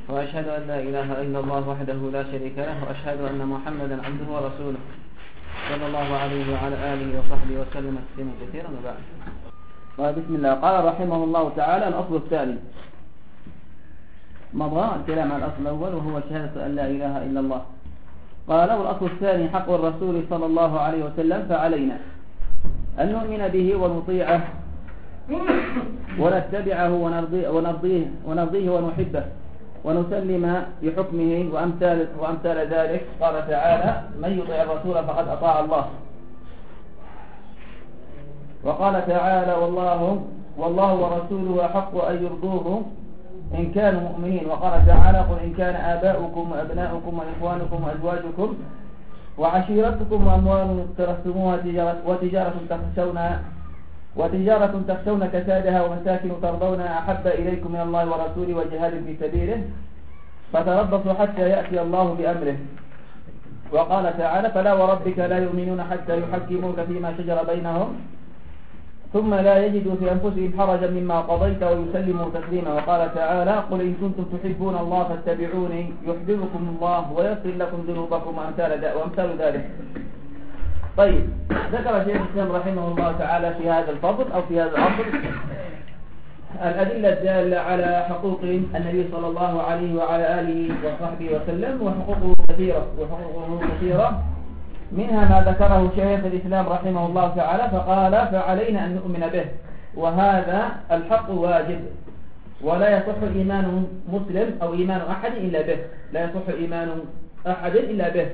وأشهد أن لا إله إلا الله وحده لا شريك له وأشهد أن محمدا عبده ورسوله صلى الله عليه وعلى آله وصحبه وسلم تسليما كثيرا. وبعد بسم الله. قال رحمه الله تعالى: الأصل الثاني. مضى الكلام عن الأصل الأول وهو شهادة أن لا إله إلا الله. قال: والأصل الثاني حق الرسول صلى الله عليه وسلم، فعلينا أن نؤمن به ونطيعه ونتبعه ونرضيه ونحبه ونسلم بحكمه وأمثال ذلك. قال تعالى: من يطيع الرسول فقد أطاع الله. وقال تعالى: والله ورسوله أحق أن يرضوه إن كانوا مؤمنين. وقال تعالى: قل إن كان آباؤكم وأبناؤكم وإخوانكم وأزواجكم وعشيرتكم وأموال اقترفتموها وتجارة تخشون كسادها ومساكن ترضونها أحب إليكم من الله ورسوله وجهاد في سبيله فتربصوا حتى يأتي الله بأمره. وقال تعالى: فلا وربك لا يؤمنون حتى يحكموك فيما شجر بينهم ثم لا يجدوا في أنفسهم حرجا مما قضيت ويسلموا تسليما. وقال تعالى: قل إن كنتم تحبون الله فاتبعوني يحببكم الله ويغفر لكم ذنوبكم وأمثال ذلك. طيب، ذكر شيخ الإسلام رحمه الله تعالى في هذا الفصل أو في هذا العصر الأدلة الدالة على حقوق النبي صلى الله عليه وعلى آله وصحبه وسلم، وحقوقه كثيرة منها ما ذكره شيخ الإسلام رحمه الله تعالى، فقال: فعلينا أن نؤمن به، وهذا الحق واجب، ولا يصح إيمان مسلم أو إيمان أحد إلا به، لا يصح إيمان أحد إلا به.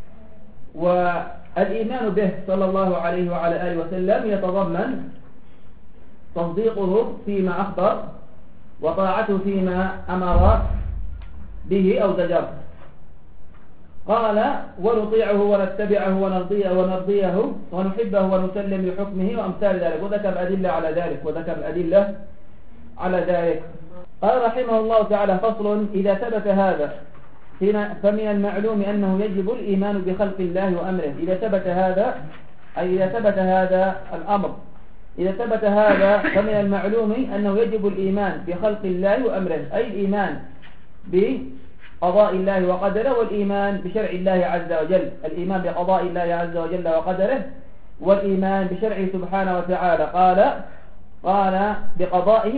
والإيمان به صلى الله عليه وعلى آله وسلم يتضمن تصديقه فيما أخبر وطاعته فيما أمر به أو زجر. قال: ونطيعه ونتبعه ونرضيه ونحبه ونسلم بحكمه وأمثال ذلك. وذكر الأدلة على ذلك. قال رحمه الله تعالى: فصل: إذا ثبت هذا فمن المعلوم أنه يجب الإيمان بخلق الله وأمره. إذا ثبت هذا الأمر، إذا ثبت هذا فمن المعلوم أنه يجب الإيمان بخلق الله وأمره، أي الإيمان بقضاء الله وقدره، والإيمان بشرع الله عز وجل، الإيمان بقضاء الله عز وجل وقدره، والإيمان بشرعه سبحانه وتعالى. قال بقضائه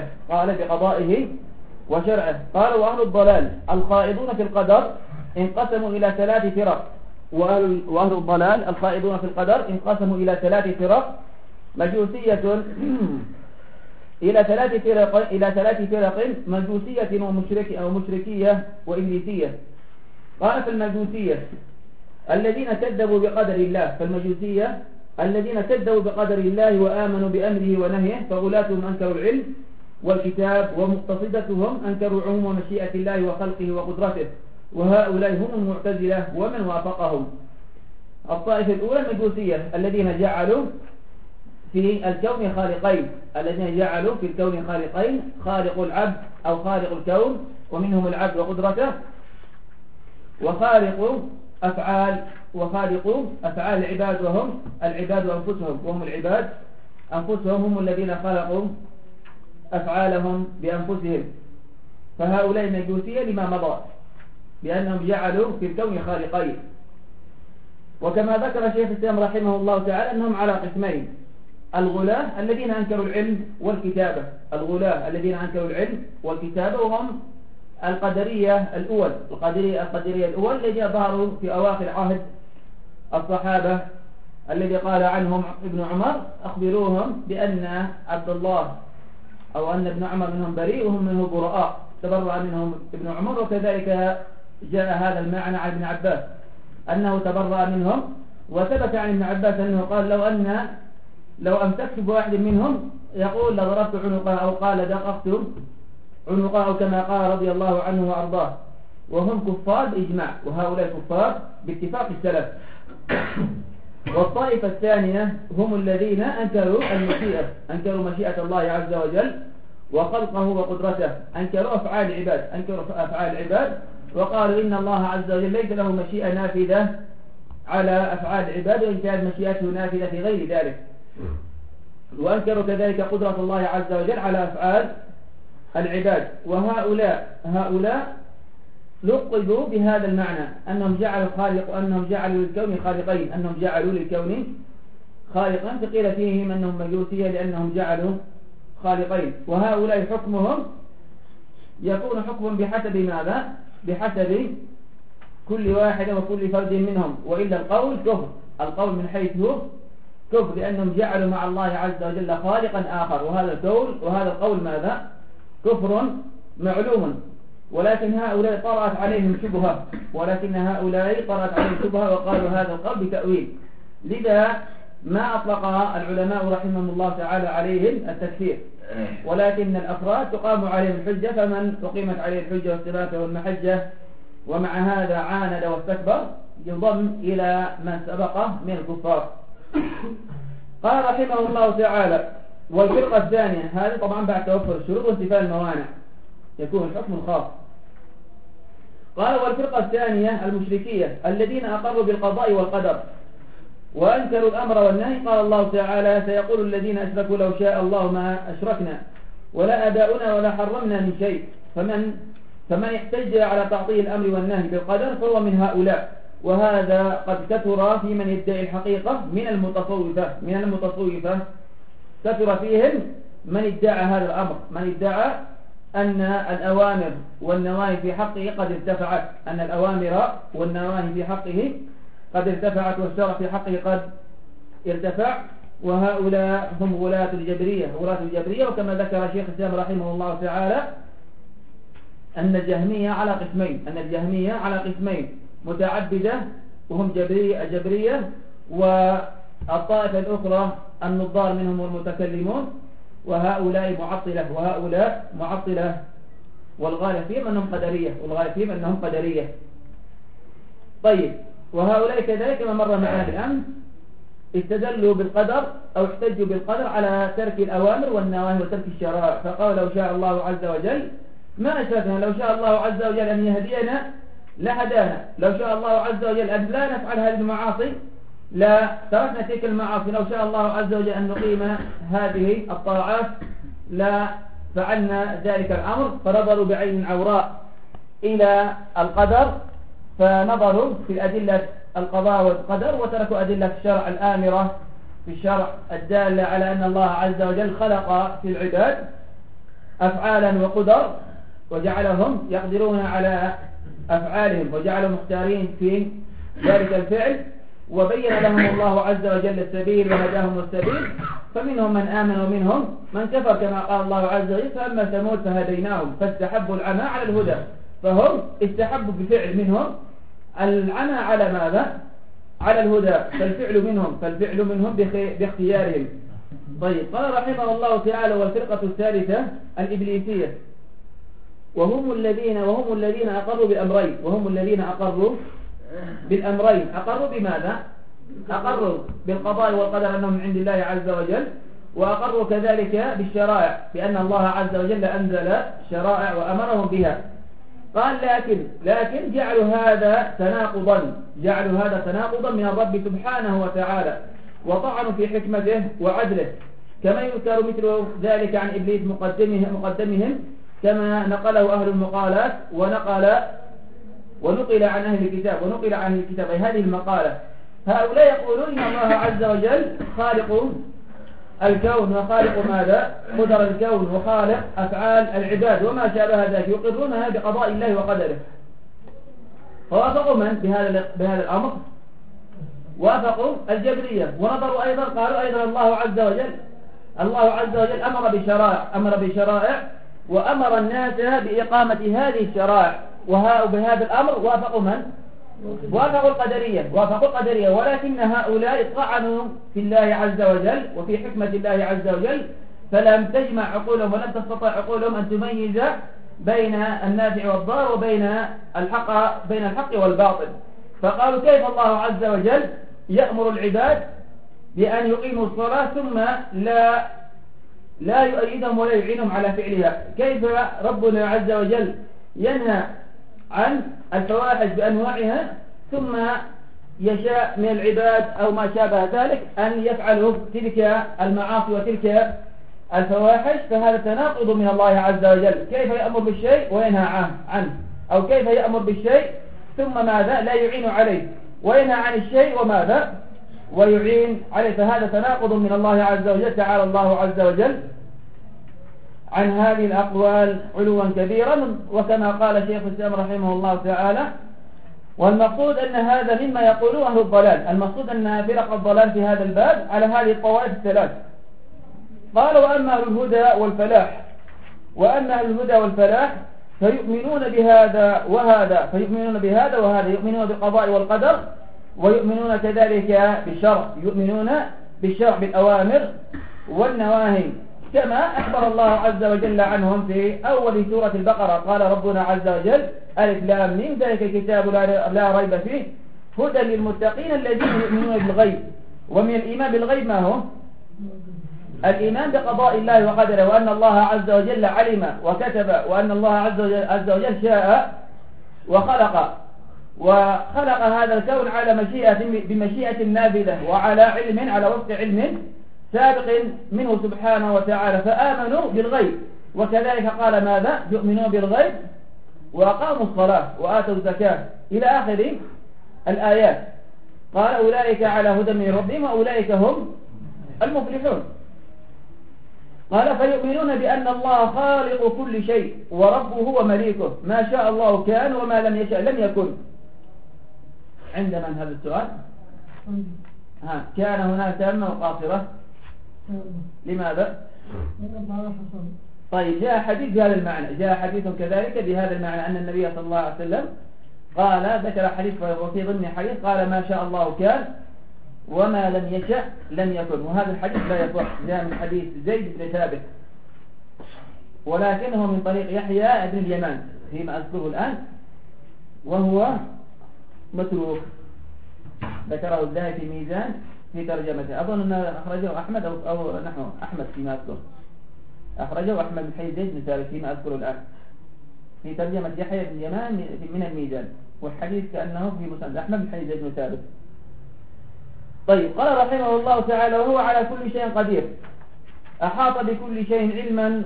وشرعه. قال: وأهل الضلال الخائضون في القدر انقسموا إلى 3 فرق. وأهل الضلال الخائضون في القدر انقسموا إلى 3 فرق مجوسية إلى 3 فرق مجوسية ومشركية وإبليسية. قال: في المجوسية الذين كذبوا بقدر الله، الذين كذبوا بقدر الله وآمنوا بأمره ونهيه، فغلاتهم أنكروا العلم والكتاب، ومقتصدتهم أنكروا عموم مشيئة الله وخلقه وقدرته، وهؤلاء هم المعتزلة ومن وافقهم. الطائفة الأولى المجوسية الذين جعلوا في الكون خالقين، خالق العبد أو خالق الكون ومنهم العبد وقدرته، وخالق أفعال العباد وهم العباد أنفسهم، العباد أنفسهم هم الذين خلقوا أفعالهم بأنفسهم. فهؤلاء المجوسية لما مضى بأنهم جعلوا في الكون خالقين. وكما ذكر شيخ الإسلام رحمه الله تعالى أنهم على قسمين: الغلاة الذين أنكروا العلم والكتابة، وهم القدرية الأول الذين ظهروا في أواخر عهد الصحابة، الذي قال عنهم ابن عمر: أخبروهم بأن عبد الله أو أن ابن عمر منهم بريء وهم منه براء، تبرأ منهم ابن عمر. وكذلك جاء هذا المعنى عن ابن عباس أنه تبرأ منهم. وثبت عن ابن عباس أنه قال: لو أمسكت بواحد منهم يقول لضربت عنقه، أو قال دققت عنقه، أو كما قال رضي الله عنه وأرضاه. وهم كفار بإجماع، وهؤلاء كفار باتفاق السلف. والطائفة الثانية هم الذين أنكروا مشيئة الله عز وجل وخلقه وقدرته، أنكروا أفعال العباد، وقالوا إن الله عز وجل ليس له مشيئة نافذة على أفعال العباد، وإن كانت مشيئته نافذة في غير ذلك. وأنكروا كذلك قدرة الله عز وجل على أفعال العباد. وهؤلاء لقبوا بهذا المعنى أنهم جعلوا للكون خالقين، أنهم جعلوا للكون خالقا، فقيل فيهم أنهم مجوسية لأنهم جعلوا خالقين. وهؤلاء حكمهم يكون حكم بحسب ماذا؟ بحسب كل واحد وكل فرد منهم، وإلا القول كفر، القول من حيث كفر، لأنهم جعلوا مع الله عز وجل خالقا آخر، وهذا القول ماذا؟ كفر معلوم. ولكن هؤلاء طرأت عليهم شبهة، وقالوا هذا القول بتأويل، لذا ما أطلق العلماء رحمهم الله تعالى عليهم التكفير، ولكن الأفراد تقام عليهم الحجة، فمن أقيمت عليه الحجة والثبات والمحجة ومع هذا عاند واستكبر يضم إلى من سبقه من الكفار. قال رحمه الله تعالى: والفرقة الثانية، هذه طبعا بعد توفر الشروط وانتفاء الموانع يكون الحكم خاص. قال: والفرقة الثانية المشركية الذين أقروا بالقضاء والقدر وأنكروا الأمر والنهي. قال الله تعالى: سيقول الذين أشركوا لو شاء الله ما أشركنا ولا آباؤنا ولا حرمنا من شيء. فمن احتج على تعطيل الأمر والنهي بالقدر فهو من هؤلاء، وهذا قد كثر في من يدعي الحقيقة من المتصوفة كثر فيهم من ادعى هذا الأمر، من ادعى أن الأوامر والنواهي في حقه قد ارتفعت، أن الأوامر والنواهي في حقه قد ارتفعت والشرع في حقه قد ارتفع. وهؤلاء هم غلاة الجبرية. وكما ذكر شيخ الإسلام رحمه الله تعالى أن الجهمية على قسمين متعددة، وهم جبرية، والطائفة الأخرى النظار منهم والمتكلمون، وهؤلاء معطلة، والغالب فيهم أنهم قدرية. طيب، وهؤلاء كذلك ما مر معنا بالأمس استدلوا بالقدر أو احتجوا بالقدر على ترك الأوامر والنواهي وترك الشرائع، فقالوا لو شاء الله عز وجل ما أشركنا، لو شاء الله عز وجل أن يهدينا لهدانا، لو شاء الله عز وجل أن لا نفعل هذه المعاصي لا تركنا تلك المعاصي، لو شاء الله عز وجل أن نقيم هذه الطاعات لا فعلنا ذلك الأمر. فنظروا بعين عوراء إلى القدر، فنظروا في أدلة القضاء والقدر وتركوا أدلة الشرع الآمرة في الشرع الدالة على أن الله عز وجل خلق في العباد أفعالا وقدر وجعلهم يقدرون على أفعالهم وجعلهم مختارين في ذلك الفعل، وبين لهم الله عز وجل السبيل وهداهم السبيل، فمنهم من آمن ومنهم من كفر، كما قال الله عز وجل: فأما ثمود فهديناهم فاستحبوا العمى على الهدى، فهم استحبوا بفعل منهم العمى على ماذا؟ على الهدى، فالفعل منهم باختيارهم. طيب، قال رحمه الله تعالى: والفرقة الثالثة الإبليسية، وهم الذين أقروا بالأمرين، أقروا بماذا؟ أقروا بالقضاء والقدر أنهم من عند الله عز وجل، وأقروا كذلك بالشرائع بأن الله عز وجل أنزل شرائع وأمرهم بها. قال: لكن جعلوا هذا تناقضا من الرب سبحانه وتعالى، وطعنوا في حكمته وعدله، كما يذكر مثل ذلك عن إبليس مقدمهم، كما نقله أهل المقالات ونقل عن أهل الكتاب هذه المقالة. هؤلاء يقولون إن الله عز وجل خالق الكون وخالق ماذا؟ قدر الكون وخالق أفعال العباد وما شابه ذلك، يقرونها بقضاء الله وقدره. فوافقوا من بهذا الأمر؟ وافقوا الجبرية، ونظروا أيضا قالوا أيضا الله عز وجل أمر بشرائع وأمر الناس بإقامة هذه الشرائع، وبهذا الأمر وافقوا من؟ وافقوا القدرية. ولكن هؤلاء طعنوا في الله عز وجل وفي حكمة الله عز وجل، فلم تجمع عقولهم ولم تستطع عقولهم أن تميز بين النافع والضار وبين الحق والباطل. فقالوا: كيف الله عز وجل يأمر العباد بأن يقيموا الصلاة ثم لا يؤيدهم ولا يعينهم على فعلها؟ كيف ربنا عز وجل ينهى عن الفواحش بأنواعها ثم يشاء من العباد أو ما شابه ذلك أن يفعلوا تلك المعاصي وتلك الفواحش؟ فهذا تناقض من الله عز وجل، كيف يأمر بالشيء وينهى عنه؟ أو كيف يأمر بالشيء ثم ماذا لا يعين عليه، وينهى عن الشيء وماذا ويعين عليه. فهذا تناقض من الله عز وجل. تعالى الله عز وجل عن هذه الأقوال علوا كبيرا. وكما قال شيخ الإسلام رحمه الله تعالى: والمقصود أن هذا مما يقوله أهل الضلال. المقصود أن فرق الضلال في هذا الباب على هذه الطوائف الثلاث. قال: وأما أهل الهدى والفلاح، وأما أهل الهدى والفلاح فيؤمنون بهذا وهذا، فيؤمنون بهذا وهذا، يؤمنون بالقضاء والقدر، ويؤمنون كذلك بالشرع، يؤمنون بالشرع بالأوامر والنواهي، كما أخبر الله عز وجل عنهم في أول سورة البقرة. قال ربنا عز وجل: ألف لام ميم ذلك الكتاب لا ريب فيه هدى للمتقين الذين يؤمنون بالغيب. ومن الإيمان بالغيب ما هو؟ الإيمان بقضاء الله وقدره، وأن الله عز وجل علم وكتب، وأن الله عز وجل شاء وخلق هذا الكون على بمشيئة نافذة، وعلى علم، على وفق علم سابق منه سبحانه وتعالى. فآمنوا بالغيب، وكذلك قال ماذا؟ يؤمنون بالغيب وأقاموا الصلاة وآتوا الزكاة إلى آخر الآيات. قال: أولئك على هدى من ربهم وأولئك هم المفلحون. قال: فيؤمنون بأن الله خالق كل شيء وربه ومليكه، ما شاء الله كان وما لم يشاء لم يكن. عند من هذا السؤال؟ كان هناك تامة وقاصرة. لماذا؟ طيب، جاء حديث بهذا المعنى، جاء حديث كذلك بهذا المعنى أن النبي صلى الله عليه وسلم قال، ذكر حديث وفي ضمن حديث قال: ما شاء الله كان وما لم يشأ لم يكن. وهذا الحديث لا يصح، جاء من حديث زيد بن ثابت، ولكنه من طريق يحيى بن اليمان فيما أذكره الآن، وهو متروك. ذكره الذهبي في ميزان في ترجمته. أظن أن أخرجه أحمد أو نحو أحمد فيما أذكر، أخرجه أحمد بن حي زيد بن ثابت فيما أذكره الآن في ترجمة يحيى بن اليمان من الميزان، والحديث كأنه في مسند أحمد بن حي زيد بن ثابت. طيب، قال رحمه الله تعالى: وهو على كل شيء قدير، أحاط بكل شيء علما،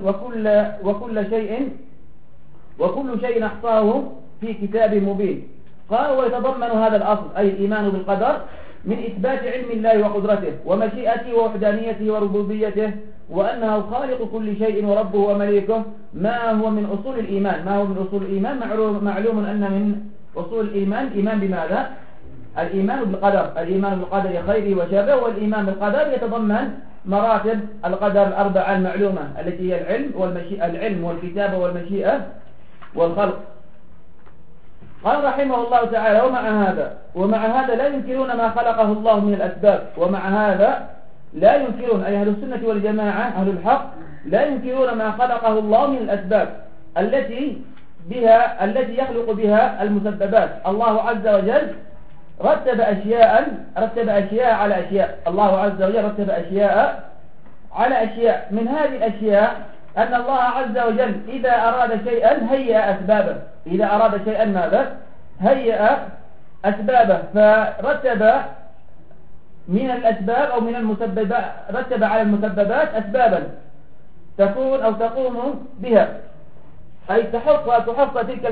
وكل شيء أحصاه في كتاب مبين. قال: ويتضمن هذا الأصل، أي الإيمان بالقدر، من إثبات علم الله وقدرته ومشيئته ووحدانيته وربوبيته، وأنه خالق كل شيء وربه ومليكه، ما هو من أصول الإيمان. معلوم أن من أصول الإيمان الإيمان بماذا؟ الإيمان بالقدر، الإيمان بالقدر خيره وشره. والإيمان بالقدر يتضمن مراتب القدر الأربعة المعلومة، التي هي العلم والكتابة والمشيئة والخلق. قال رحمه الله تعالى: ومع هذا لا ينكرون ما خلقه الله من الأسباب. ومع هذا لا ينكرون، أي أهل السنة والجماعة أهل الحق لا ينكرون ما خلقه الله من الأسباب التي يخلق بها المسببات. الله عز وجل رتب أشياء على أشياء. الله عز وجل رتب أشياء على أشياء. من هذه الأشياء أن الله عز وجل إذا أراد شيئا هيأ أسبابه. إذا أراد شيئا ماذا؟ هيأ أسبابه. فرتب من الأسباب أو من المسببات، رتب على المسببات أسبابا تكون أو تقوم بها، أي تحصل تلك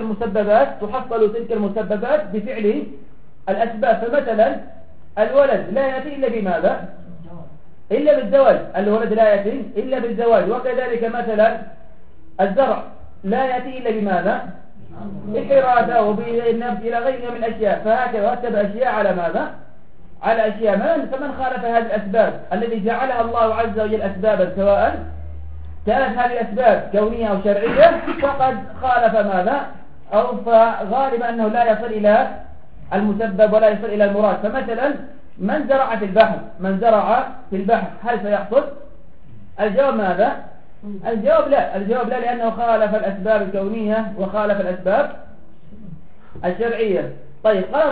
المسببات بفعل الأسباب. فمثلا الولد لا يأتي إلا بماذا؟ إلا بالزواج. الولد لا يأتي إلا بالزواج. وكذلك مثلا الزرع لا يأتي إلا بماذا؟ بالحراثة وبالنبت إلى غيرها من الأشياء. فهكذا رتب أشياء على ماذا؟ على أشياء. فمن خالف هذه الأسباب التي جعلها الله عز وجل أسبابا، سواء كانت هذه الأسباب كونية أو شرعية، فقد خالف ماذا؟ أو فغالبا أنه لا يصل إلى المسبب ولا يصل إلى المراد. فمثلا من زرع في البحر هل سيحصد؟ الجواب ماذا؟ الجواب لا، لأنه خالف الأسباب الكونية وخالف الأسباب الشرعية. طيب، قال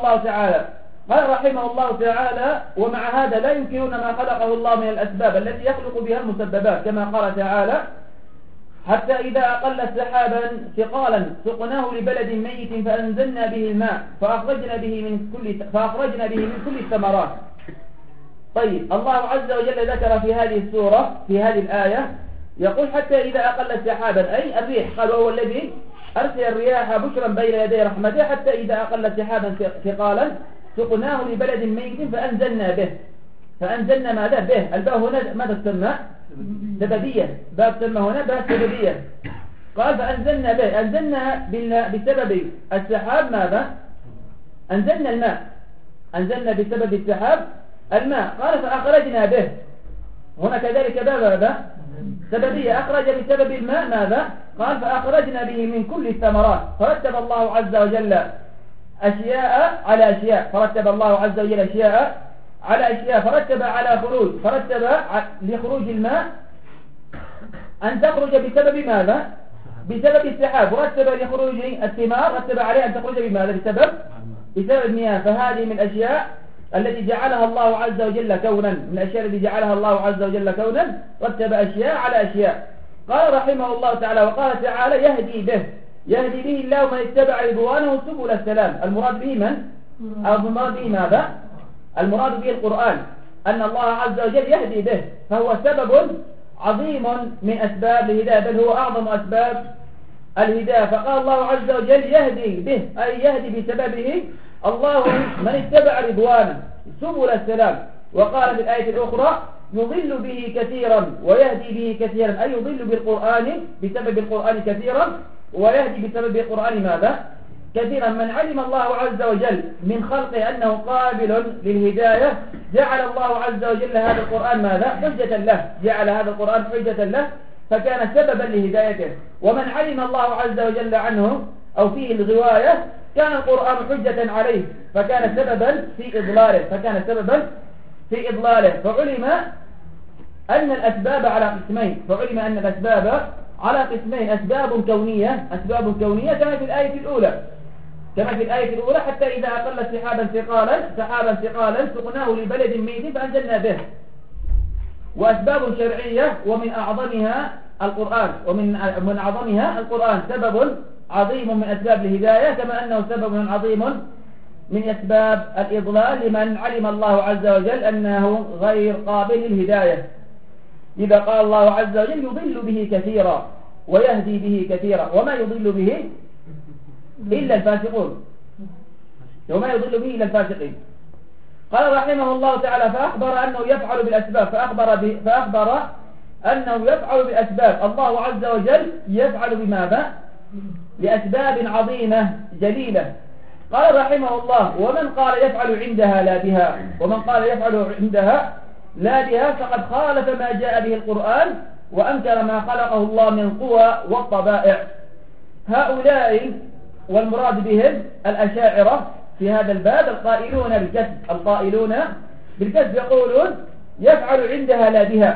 رحمه الله تعالى: ومع هذا لا ينكرون ما خلقه الله من الأسباب التي يخلق بها المسببات، كما قال تعالى: حتى إذا أقل سحابا ثقالا سقناه لبلد ميت فأنزلنا به الماء فأخرجنا به من كل الثمرات. طيب، الله عز وجل ذكر في هذه السورة في هذه الآية يقول: حتى إذا أقل سحابا، أي الريح. قال: وهو الذي أرسل الرياح بشرا بين يدي رحمته حتى إذا أقل سحابا ثقالا سقناه لبلد ميت فأنزلنا به. فأنزلنا ماذا به؟ الباء هنا ماذا تسمى؟ سببية. باب تسمى هنا باب سببية. قال فأنزلنا به، أنزلنا بسبب السحاب ماذا؟ أنزلنا الماء، أنزلنا بسبب السحاب الماء. قال فأخرجنا به، هنا كذلك باب هذا سببية، أخرج بسبب الماء ماذا؟ قال فأخرجنا به من كل الثمرات. فرتب الله عز وجل أشياء على أشياء، فرتب الله عز وجل أشياء على أشياء، فرتب على خروج، فرتب لخروج الماء أن تخرج بسبب ماذا؟ بسبب السحاب. ورتب لخروج الثمار، رتب عليه أن تخرج بماذا؟ بسبب المياه. فهذه من الأشياء التي جعلها الله عز وجل كونا، من الأشياء التي جعلها الله عز وجل كونا، رتب أشياء على أشياء. قال رحمه الله تعالى وقال تعالى يهدي به الله من اتبع رضوانه سبل السلام. المراد به من؟ المراد به ماذا؟ المراد به القرآن، أن الله عز وجل يهدي به، فهو سبب عظيم من أسباب الهداية، بل هو أعظم أسباب الهداية. فقال الله عز وجل يهدي به، أي يهدي بسببه الله من اتبع رضوانه سبل السلام. وقال في الآية الأخرى يضل به كثيرا ويهدي به كثيرا، أي يضل بالقرآن بسبب القرآن كثيرا، ويهدي بسبب القرآن ماذا؟ كثيرا. من علم الله عز وجل من خلقه أنه قابل للهداية جعل الله عز وجل هذا القرآن ماذا؟ حجة له، جعل هذا القرآن حجة له، فكان سببا لهدايته. ومن علم الله عز وجل عنه أو فيه الغواية كان القرآن حجة عليه، فكان سببا في إضلاله. فعلم أن الأسباب على قسمين، أسباب كونية كما في الآية الأولى حتى إذا أقل سحابا ثقالا سقناه لبلد ميت فأنزلنا به. وأسباب شرعية ومن أعظمها القرآن سبب عظيم من أسباب الهداية، كما أنه سبب عظيم من أسباب الإضلال لمن علم الله عز وجل أنه غير قابل للهداية. إذا قال الله عز وجل يضل به كثيرا ويهدي به كثيرا، وما يضل به إلا الفاسقون، قال رحمه الله تعالى فأخبر أنه يفعل بالأسباب، فأخبر أنه يفعل بالأسباب. الله عز وجل يفعل بماذا؟ لأسباب عظيمة جليلة. قال رحمه الله ومن قال يفعل عندها لا بها فقد خالف ما جاء به القرآن وأنكر ما خلقه الله من القوى والطبائع. هؤلاء والمراد بهم الأشاعرة في هذا الباب القائلون بالكسب يقولون يفعل عندها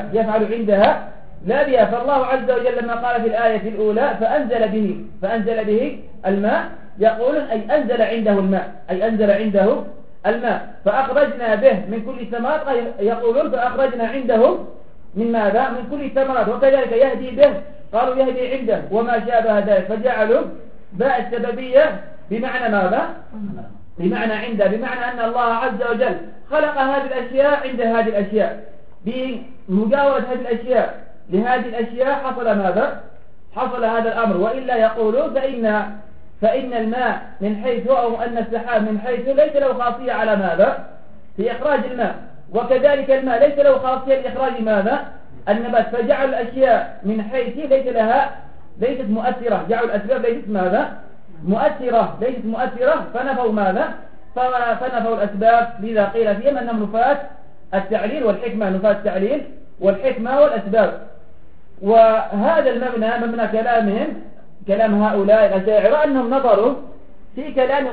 لا بها. فالله عز وجل لما قال في الآية الأولى فأنزل به الماء، يقولون أي أنزل عنده الماء فأخرجنا به من كل ثمرات، يقولون فأخرجنا عنده من ماذا؟ من كل ثمرات. وكذلك يهدي به، قالوا يهدي عنده وما شابه ذلك، فجعلوا باء السببية بمعنى ماذا؟ بمعنى عنده، بمعنى أن الله عز وجل خلق هذه الأشياء عند هذه الأشياء، بمجاورة هذه الأشياء لهذه الأشياء حصل ماذا؟ حصل هذا الأمر. وإلا يقولون فإن الماء من حيث أو أن السحاب من حيث ليس له خاصية على ماذا؟ في إخراج الماء، وكذلك الماء ليس له خاصية لإخراج ماذا؟ النبات. فجعل الأشياء من حيث ليست مؤثرة، جعلوا الأسباب ليست ماذا؟ ليست مؤثرة، فنفوا ماذا؟ فنفوا الأسباب. لذا قيل فيهم أنهم نفاة التعليل والحكمة والأسباب. وهذا المبنى مبنى كلام هؤلاء الأشاعرة أنهم نظروا في كلام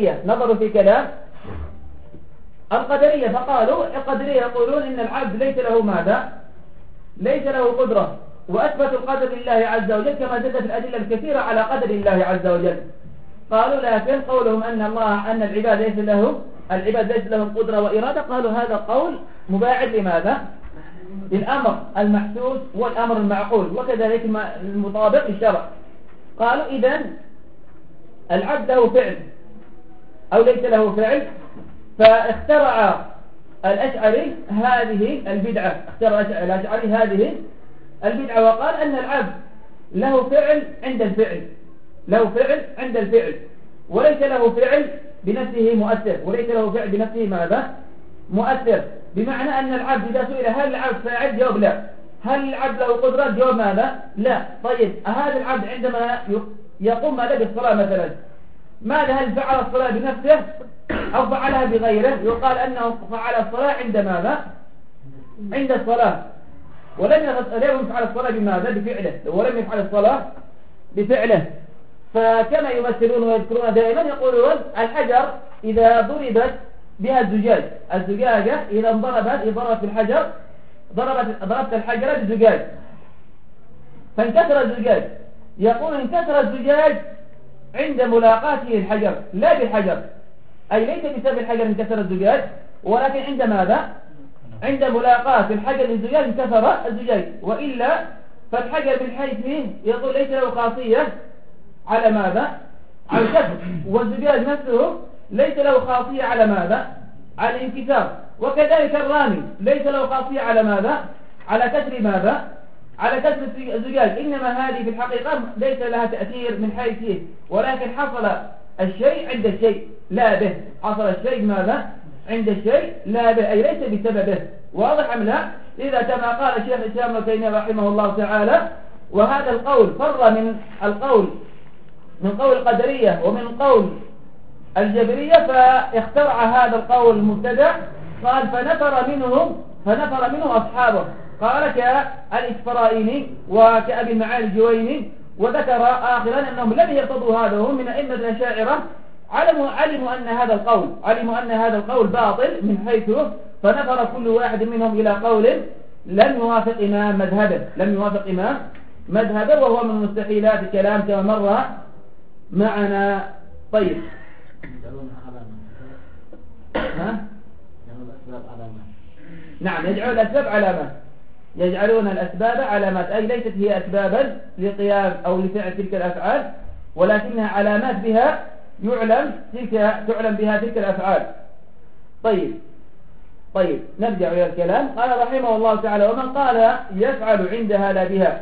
القدرية، فقالوا القدرية يقولون إن العبد ليس له ماذا؟ ليس له قدرة، وأثبتوا القدر لله عز وجل كما دلت الأدلة الكثيرة على قدر الله عز وجل. قالوا لكن قولهم أن العباد ليس لهم قدرة وإرادة، قالوا هذا قول مباعد لماذا؟ للأمر المحسوس والأمر المعقول، وكذلك المطابق للشرع. قالوا إذن العبد له فعل أو ليس له فعل، فاخترع الأشعري هذه البدعة، وقال أن العبد له فعل عند الفعل، له فعل عند الفعل، وليس له فعل بنفسه مؤثر، وليس له فعل بنفسه ماذا؟ مؤثر. بمعنى أن العبد إذا سئل هل العبد فاعل؟ جواب لا. هل العبد له قدرة؟ جواب ماذا؟ لا. طيب هذا العبد عندما يقوم ماذا بالصلاة مثلا، ماذا؟ هل فعل الصلاة بنفسه أو فعلها بغيره؟ يقال أنه فعل الصلاة عند ماذا؟ عند الصلاة، ولم يفعل الصلاة بماذا؟ بفعله، ولم يفعل الصلاة بفعله. فكما يمثلون ويذكرون دائما يقولون الحجر إذا ضربت بها الزجاجة إذا ضربت بالحجر ضربت الحجر بالزجاج فانكسر الزجاج، يقول انكسر الزجاج عند ملاقاته للحجر لا بالحجر، أي ليس بسبب الحجر انكسر الزجاج، ولكن عند ماذا؟ عند ملاقاة الحجر للزجاج انكسر الزجاج. وإلا فالحجر من حيث يقول ليس له خاصية على ماذا؟ على الكسر، والزجاج نفسه ليس له خاصية على ماذا؟ على الانكسار. وكذلك الرامي ليس له خاصية على ماذا؟ على كسر ماذا؟ على كسر الزجاج. إنما هذه في الحقيقة ليس لها تأثير من حيث، ولكن حصل الشيء عند الشيء لا به، حصل الشيء ماذا؟ عند الشيء لا به، أي ليس بسببه. واضح أم لا؟ إذا كما قال الشيخ الإسلام ابن تيمية رحمه الله تعالى، وهذا القول فر من قول القدرية ومن قول الجبرية، فاخترع هذا القول المبتدع، قال فنفر منه أصحابه، قال كالإسفرائيني وكأبي المعالي الجويني، وذكر آخرا أنهم لم يرتضوا هذا، هم من أئمة الأشاعرة علموا أن هذا القول باطل من حيث، فنفر كل واحد منهم إلى قول لم يوافق إمام مذهبه، وهو من مستحيلات الكلام كما مر معنا. طيب نعم، يجعلون الأسباب علامات، يجعلون الأسباب علامات، أي ليست هي أسبابا لقيام أو لفعل تلك الأفعال، ولكنها علامات بها تعلم بها تلك الأفعال. طيب نرجع إلى الكلام. قال رحمه الله تعالى: ومن قال يفعل عندها لا بها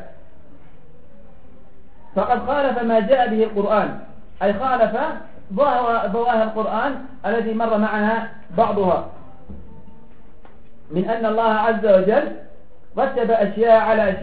فقد خالف ما جاء به القرآن، أي خالف ظواهر القرآن الذي مر معنا بعضها من أن الله عز وجل رتب أشياء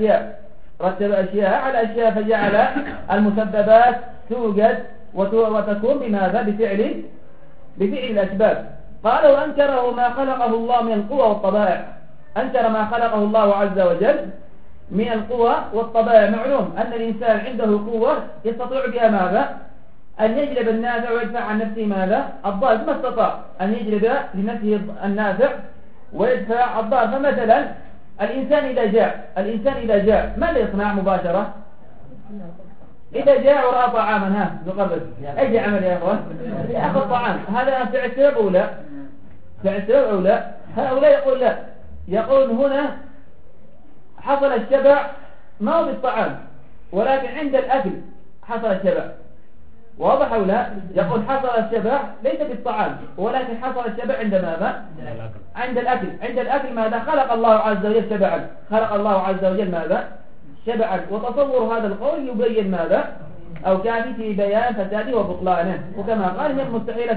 على أشياء، فجعل المسببات توجد وتكون بماذا؟ بفعل الأسباب. قال: وأنكره ما خلقه الله من القوى والطبائع، أنكر ما خلقه الله عز وجل من القوى والطبائع. معلوم أن الإنسان عنده قوة يستطيع بها ماذا؟ أن يجلب النافع ويدفع عن نفسه ماذا؟ الضار، ما استطاع أن يجلب لنفسه النافع ويدفع الضار. فمثلا الإنسان إذا جاء ماذا يصنع مباشرة؟ إذا جاء ورأى طعاما نقرب أي عمل يا أخوان؟ يأخذ طعام. هذا فعل سبب أو لا؟ هؤلاء يقول لا، يقول هنا حصل الشبع ما هو بالطعام، ولكن عند الأكل حصل الشبع. واضح أو لا؟ يقول حصل الشبع ليس بالطعام، ولكن حصل الشبع عند ماذا؟ عند الأكل ماذا؟ خلق الله عز وجل شبعا، ماذا؟ شبعا. وتصور هذا القول يبين ماذا؟ أو كان في بيان فساده وبطلانه، وكما قال هي المستحيلات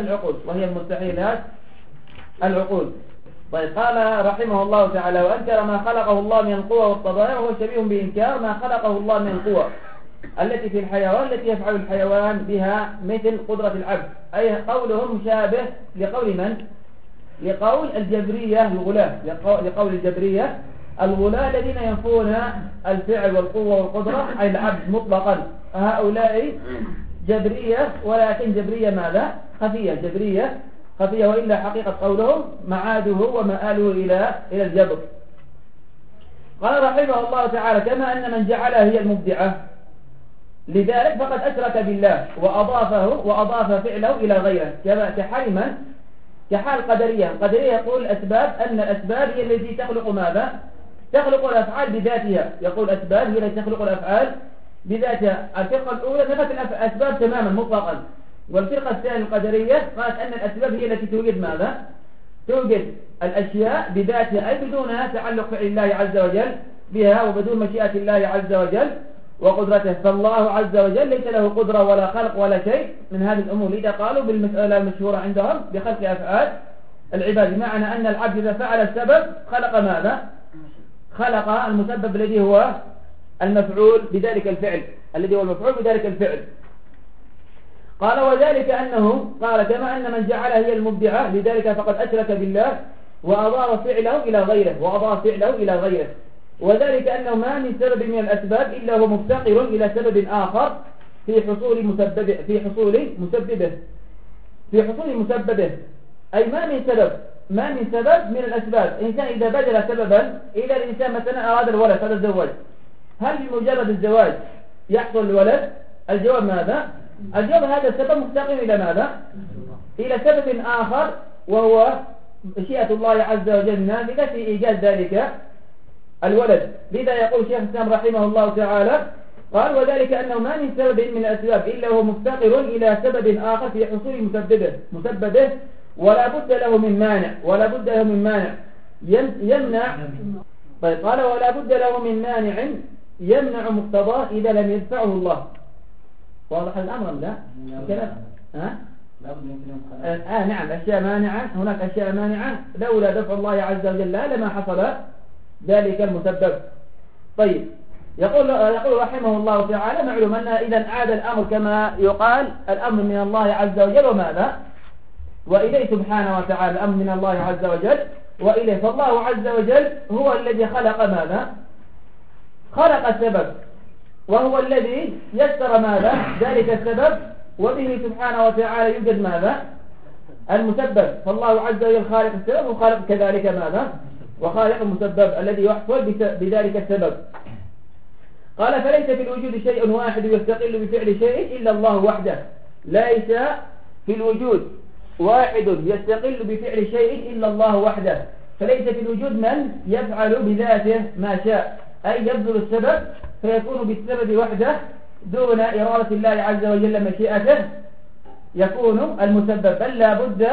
العقول. طيب، قال رحمه الله تعالى: وأنكر ما خلقه الله من القوى والطبائع، وهو شبيه بإنكار ما خلقه الله من القوى التي في الحيوان، التي يفعل الحيوان بها مثل قدرة العبد. أي قولهم مشابه لقول من؟ لقول الجبرية الغلاة، لقول الجبرية الغلاة الذين ينفون الفعل والقوة والقدرة أي العبد مطلقا. هؤلاء جبرية، ولكن جبرية ماذا؟ خفية، وإلا حقيقة قولهم معاده ومآله إلى الجبر. قال رحمه الله تعالى: كما أن من جعلها هي المبدعة، لذلك فقد أشرك بالله وأضاف فعله إلى غيره، كحال القدرية. يقول أن الأسباب هي التي تخلق ماذا؟ تخلق الأفعال بذاتها. يقول الأسباب هي التي تخلق الأفعال بذاتها. الفرقة الأولى نفت الأسباب تماما مطلقا، والفرقة الثانية القدرية قالت أن الأسباب هي التي توجد ماذا؟ توجد الأشياء بذاتها، أي بدون تعلق فعل الله عز وجل بها، وبدون مشيئة الله عز وجل. وقدرته. فالله عز وجل ليس له قدرة ولا خلق ولا شيء من هذه الأمور، لذا قالوا بالمسألة المشهورة عندهم بخلق أفعال العباد، بمعنى أن العبد إذا فعل السبب خلق ماذا؟ خلق المسبب الذي هو المفعول بذلك الفعل، الذي هو المفعول بذلك الفعل. قال وذلك أنه قال كما أن من جعلها هي المبدعة لذلك فقد أشرك بالله وأضاف فعله إلى غيره، وذلك أنه ما من سبب من الأسباب إلا هو مفتقر إلى سبب آخر في حصول مسببه، أي ما من سبب من الأسباب. إنسان إذا بدل سببا، إذا الإنسان مثلا أراد الولد فتزوج، هل بمجرد الزواج يحصل الولد؟ الجواب ماذا؟ الجواب هذا السبب مفتقر إلى ماذا؟ إلى سبب آخر، وهو مشيئة الله عز وجل نافذة في إيجاد ذلك الولد. لذا يقول شيخ الإسلام رحمه الله تعالى قال وذلك أنه ما من سبب من الأسباب إلا هو مفتقر إلى سبب آخر في حصول مسببه ولا بد له من مانع يمنع. طيب قال ولا بد له من مانع يمنع مقتضاه إذا لم يدفعه الله. واضح الأمر أم لا؟ نعم، أشياء مانعة، هناك أشياء مانعة لولا دفع الله عز وجل لما حصل ذلك المسبب. طيب يقول رحمه الله تعالى معلوم أن إذا عاد الأمر كما يقال الأمر من الله عز وجل وماذا؟ وإليه سبحانه وتعالى، الأمر من الله عز وجل وإليه. فالله عز وجل هو الذي خلق ماذا؟ خلق السبب، وهو الذي يسر ماذا؟ ذلك السبب، وبه سبحانه وتعالى يوجد ماذا؟ المسبب. فالله عز وجل خالق السبب وخالق كذلك ماذا؟ وخالق المسبب الذي يحصل بذلك السبب. قال فليس في الوجود شيء واحد يستقل بفعل شيء إلا الله وحده. ليس في الوجود واحد يستقل بفعل شيء إلا الله وحده، فليس في الوجود من يفعل بذاته ما شاء، أي يبذل السبب فيكون بالسبب وحده دون إرادة الله عز وجل مشيئته يكون المسبب، بل لا بد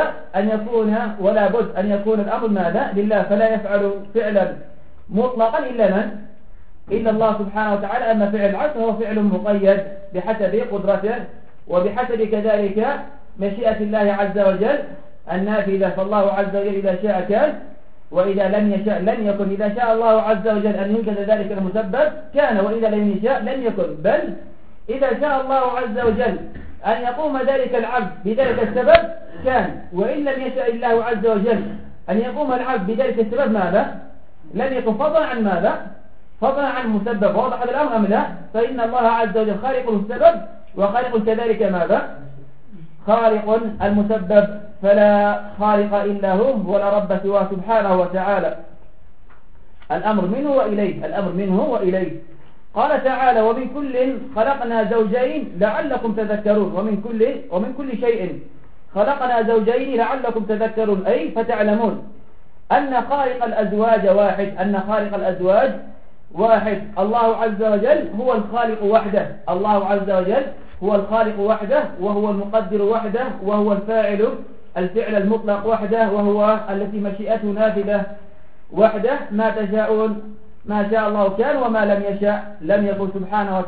أن يكون الأمر ماذا؟ لله، فلا يفعل فعلا مطلقا إلا من؟ إلا الله سبحانه وتعالى. أما فعل العبد فهو فعل مقيد بحسب قدرته وبحسب كذلك مشيئة الله عز وجل النافذة. فالله عز وجل إذا شاء كان، وإذا لم يشاء لم يكن. إذا شاء الله عز وجل أن يوجد ذلك المسبب كان، وإذا لم يشاء لم يكن. بل إذا شاء الله عز وجل أن يقوم ذلك العبد بذلك السبب كان، وإن لم يشاء الله عز وجل أن يقوم العبد بذلك السبب ماذا؟ لم يكن. فضلا عن ماذا؟ فضلا عن المسبب. واضح هذا الأمر أم لا؟ فإن الله عز وجل خالق السبب وخالق كذلك ماذا؟ خالق المسبب، فلا خالق إلا هو ولا رب سواه سبحانه وتعالى. الأمر منه وإليه. قال تعالى ومن كل خلقنا زوجين لعلكم تذكرون. ومن كل شيء خلقنا زوجين لعلكم تذكرون، أي فتعلمون أن خالق الأزواج واحد. الله عز وجل هو الخالق وحده، وهو المقدر وحده، وهو الفعل المطلق وحده، وهو التي مشيئته نافذة وحده. ما تشاءون ما شاء الله كان، وما لم يشاء لم يكن سبحانه وتعالى.